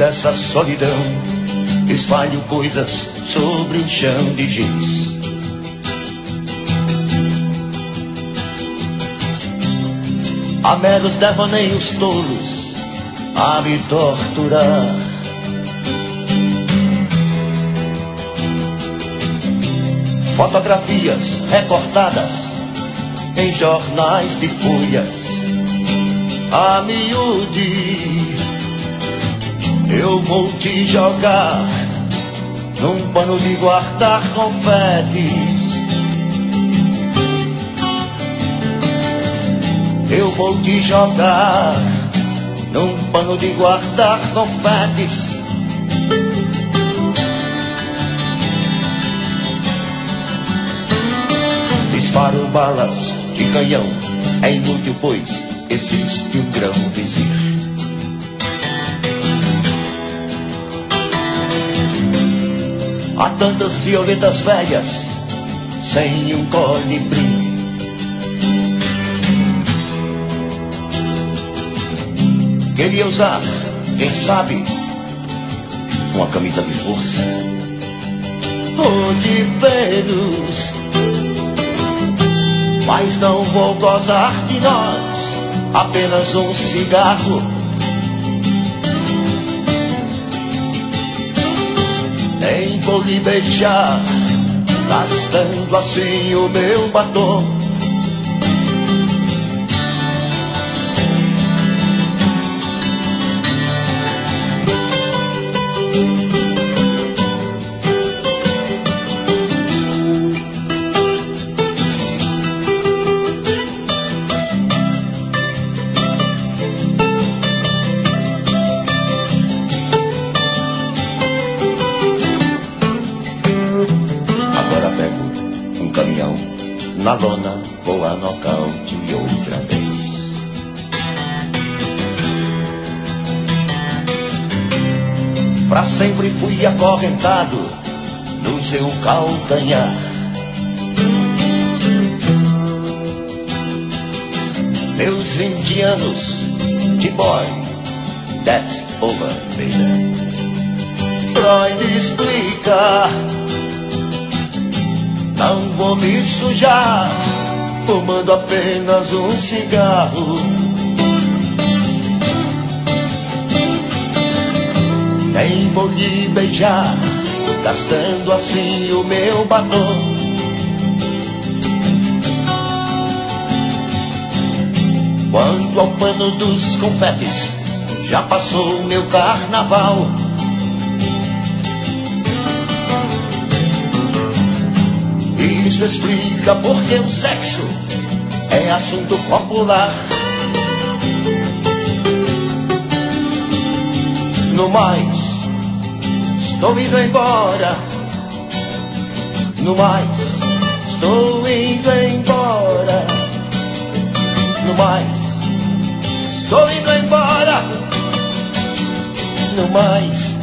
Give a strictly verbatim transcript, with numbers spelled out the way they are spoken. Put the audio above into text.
dessa solidão, espalho coisas sobre um chão de giz. Há meros devaneios tolos a me torturar. Fotografias recortadas em jornais de folhas a miúde. Eu vou te jogar num pano de guardar confetes. Eu vou te jogar num pano de guardar confetes. Disparo balas de canhão, é inútil pois existe um grão vizir. Há tantas violetas velhas sem um colibri. Queria usar, quem sabe, uma camisa de força ou de Vênus, mas não vou gozar de nós, apenas um cigarro. Nem vou lhe beijar, gastando assim o meu batom. Na lona vou a nocaute outra vez. Pra sempre fui acorrentado no seu calcanhar. Meus vinte anos de boy, that's over, baby. Freud explica. Não vou me sujar fumando apenas um cigarro. Nem vou lhe beijar, gastando assim o meu batom. Quanto ao pano dos confetes, já passou o meu carnaval. Isso explica porque o sexo é assunto popular. No mais, estou indo embora. No mais, estou indo embora. No mais, estou indo embora. No mais,